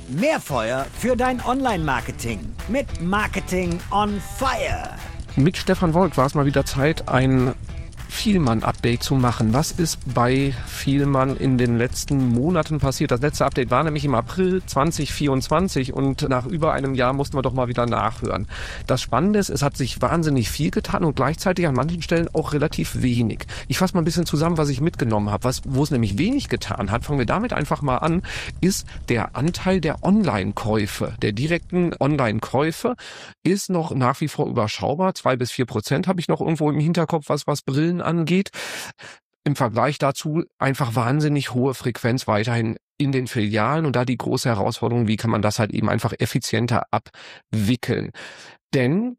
Mehr Feuer für dein Online-Marketing mit Marketing on Fire. Mit Stefan Wolk war es mal wieder Zeit, ein Vielmann-Update zu machen. Was ist bei Vielmann in den letzten Monaten passiert? Das letzte Update war nämlich im April 2024 und nach über einem Jahr mussten wir doch mal wieder nachhören. Das Spannende ist, es hat sich wahnsinnig viel getan und gleichzeitig an manchen Stellen auch relativ wenig. Ich fasse mal ein bisschen zusammen, was ich mitgenommen habe. Wo es nämlich wenig getan hat, fangen wir damit einfach mal an, ist der Anteil der Online-Käufe, der direkten Online-Käufe ist noch nach wie vor überschaubar. 2-4% habe ich noch irgendwo im Hinterkopf, was Brillen angeht. Im Vergleich dazu einfach wahnsinnig hohe Frequenz weiterhin in den Filialen und da die große Herausforderung, wie kann man das halt eben einfach effizienter abwickeln. Denn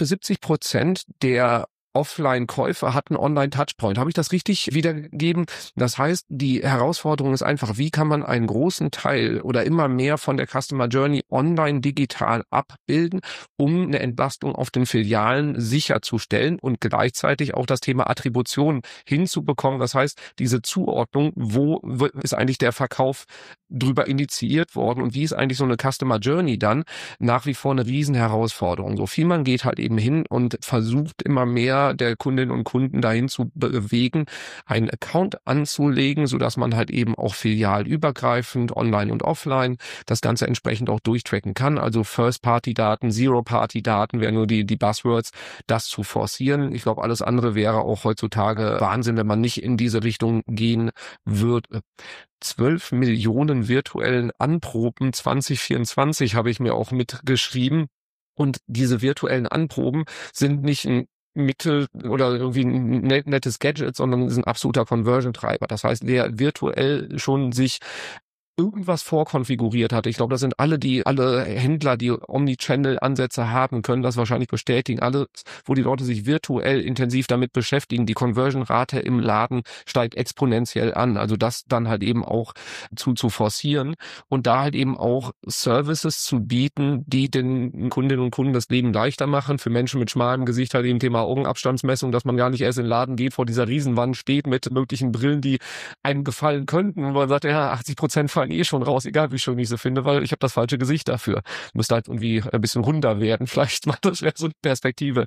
50-70% der Offline-Käufer hatten Online-Touchpoint. Habe ich das richtig wiedergegeben? Das heißt, die Herausforderung ist einfach, wie kann man einen großen Teil oder immer mehr von der Customer Journey online digital abbilden, um eine Entlastung auf den Filialen sicherzustellen und gleichzeitig auch das Thema Attribution hinzubekommen. Das heißt, diese Zuordnung, wo ist eigentlich der Verkauf drüber initiiert worden und wie ist eigentlich so eine Customer Journey dann nach wie vor eine Riesenherausforderung. So viel man geht halt eben hin und versucht immer mehr der Kundinnen und Kunden dahin zu bewegen, einen Account anzulegen, sodass man halt eben auch filialübergreifend, online und offline, das Ganze entsprechend auch durchtracken kann. Also First-Party-Daten, Zero-Party-Daten wären nur die Buzzwords, das zu forcieren. Ich glaube, alles andere wäre auch heutzutage Wahnsinn, wenn man nicht in diese Richtung gehen würde. 12 Millionen virtuellen Anproben 2024 habe ich mir auch mitgeschrieben. Und diese virtuellen Anproben sind nicht ein Mittel oder irgendwie ein nettes Gadget, sondern ist ein absoluter Conversion-Treiber. Das heißt, wer virtuell schon sich irgendwas vorkonfiguriert hatte. Ich glaube, das sind alle Händler, die Omnichannel-Ansätze haben, können das wahrscheinlich bestätigen. Alles, wo die Leute sich virtuell intensiv damit beschäftigen, die Conversion-Rate im Laden steigt exponentiell an. Also das dann halt eben auch zu forcieren und da halt eben auch Services zu bieten, die den Kundinnen und Kunden das Leben leichter machen. Für Menschen mit schmalem Gesicht halt eben Thema Augenabstandsmessung, dass man gar nicht erst in den Laden geht, vor dieser Riesenwand steht mit möglichen Brillen, die einem gefallen könnten. Und man sagt, ja, 80% fallen schon raus, egal wie schön ich sie finde, weil ich habe das falsche Gesicht dafür. Müsste halt irgendwie ein bisschen runder werden. Vielleicht mal, das wäre so eine Perspektive.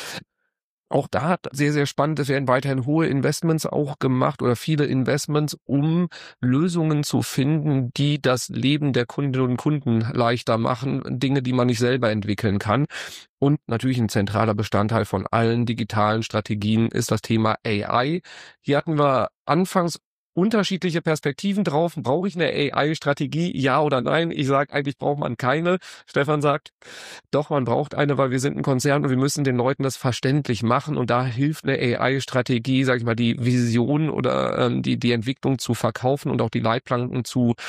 Auch da sehr, sehr spannend, es werden weiterhin hohe Investments auch gemacht oder viele Investments, um Lösungen zu finden, die das Leben der Kundinnen und Kunden leichter machen, Dinge, die man nicht selber entwickeln kann. Und natürlich ein zentraler Bestandteil von allen digitalen Strategien ist das Thema AI. Hier hatten wir anfangs unterschiedliche Perspektiven drauf. Brauche ich eine AI-Strategie? Ja oder nein? Ich sage, eigentlich braucht man keine. Stefan sagt, doch, man braucht eine, weil wir sind ein Konzern und wir müssen den Leuten das verständlich machen. Und da hilft eine AI-Strategie, sage ich mal, die Vision oder die Entwicklung zu verkaufen und auch die Leitplanken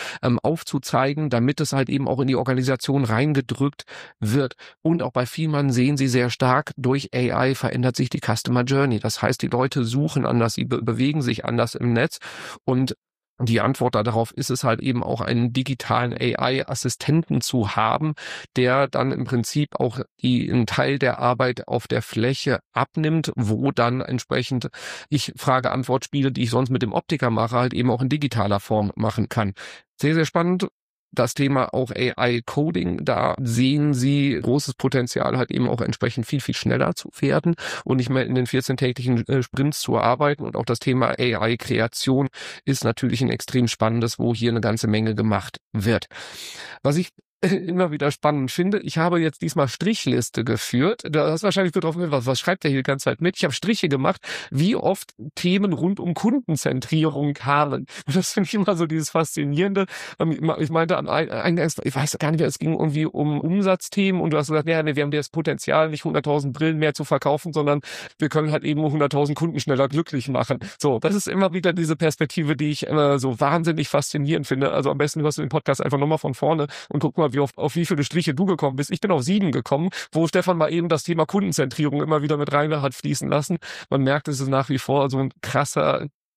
aufzuzeigen, damit es halt eben auch in die Organisation reingedrückt wird. Und auch bei Vielmann sehen Sie sehr stark, durch AI verändert sich die Customer Journey. Das heißt, die Leute suchen anders, sie bewegen sich anders im Netz. Und die Antwort darauf ist es halt eben auch, einen digitalen AI-Assistenten zu haben, der dann im Prinzip auch einen Teil der Arbeit auf der Fläche abnimmt, wo dann entsprechend ich Frage-Antwort-Spiele, die ich sonst mit dem Optiker mache, halt eben auch in digitaler Form machen kann. Sehr, sehr spannend. Das Thema auch AI-Coding, da sehen Sie großes Potenzial, halt eben auch entsprechend viel, viel schneller zu werden und nicht mehr in den 14-tägigen Sprints zu arbeiten. Und auch das Thema AI-Kreation ist natürlich ein extrem spannendes, wo hier eine ganze Menge gemacht wird. Was ich immer wieder spannend finde, ich habe jetzt diesmal Strichliste geführt. Da hast du wahrscheinlich drauf gehört, was schreibt der hier die ganze Zeit mit? Ich habe Striche gemacht, wie oft Themen rund um Kundenzentrierung kamen. Und das finde ich immer so dieses Faszinierende. Ich meinte ich weiß gar nicht mehr, es ging irgendwie um Umsatzthemen und du hast gesagt, ja, nee, wir haben das Potenzial, nicht 100.000 Brillen mehr zu verkaufen, sondern wir können halt eben 100.000 Kunden schneller glücklich machen. So, das ist immer wieder diese Perspektive, die ich immer so wahnsinnig faszinierend finde. Also am besten hörst du den Podcast einfach nochmal von vorne und guck mal, auf wie viele Striche du gekommen bist. Ich bin auf 7 gekommen, wo Stefan mal eben das Thema Kundenzentrierung immer wieder mit rein hat fließen lassen. Man merkt, es ist nach wie vor so ein krasser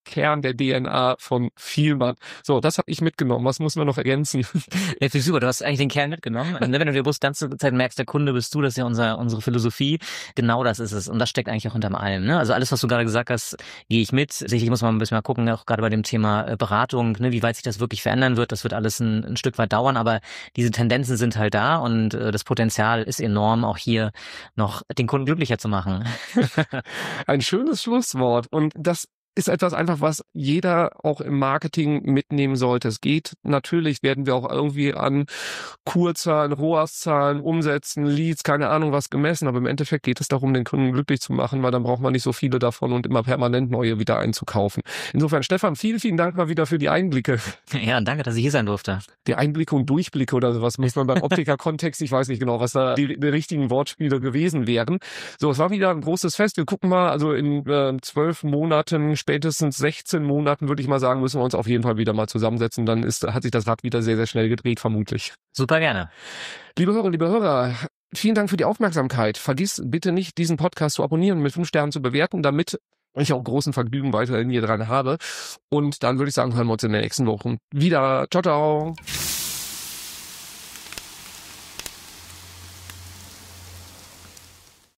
Kern der DNA von Vielmann. So, das habe ich mitgenommen. Was muss man noch ergänzen? Ja, super, du hast eigentlich den Kern mitgenommen. Wenn du dir bloß die ganze Zeit merkst, der Kunde bist du, das ist ja unsere Philosophie. Genau das ist es. Und das steckt eigentlich auch hinterm allem. Ne? Also alles, was du gerade gesagt hast, gehe ich mit. Sicherlich muss man ein bisschen mal gucken, auch gerade bei dem Thema Beratung, ne, wie weit sich das wirklich verändern wird. Das wird alles ein Stück weit dauern, aber diese Tendenzen sind halt da und das Potenzial ist enorm, auch hier noch den Kunden glücklicher zu machen. Ein schönes Schlusswort. Und das ist etwas einfach, was jeder auch im Marketing mitnehmen sollte. Es geht natürlich, werden wir auch irgendwie an Kurzahlen, ROAS-Zahlen, Umsätzen, Leads, keine Ahnung was gemessen, aber im Endeffekt geht es darum, den Kunden glücklich zu machen, weil dann braucht man nicht so viele davon und immer permanent neue wieder einzukaufen. Insofern, Stefan, vielen, vielen Dank mal wieder für die Einblicke. Ja, danke, dass ich hier sein durfte. Die Einblicke und Durchblicke oder sowas muss man beim Optiker-Kontext, ich weiß nicht genau, was da die richtigen Wortspiele gewesen wären. So, es war wieder ein großes Fest. Wir gucken mal, also in 12 Monaten, spätestens 16 Monaten, würde ich mal sagen, müssen wir uns auf jeden Fall wieder mal zusammensetzen. Dann hat sich das Rad wieder sehr, sehr schnell gedreht, vermutlich. Super gerne. Liebe Hörer, vielen Dank für die Aufmerksamkeit. Vergiss bitte nicht, diesen Podcast zu abonnieren und mit 5 Sternen zu bewerten, damit ich auch großen Vergnügen weiterhin hier dran habe. Und dann würde ich sagen, hören wir uns in den nächsten Wochen wieder. Ciao, ciao.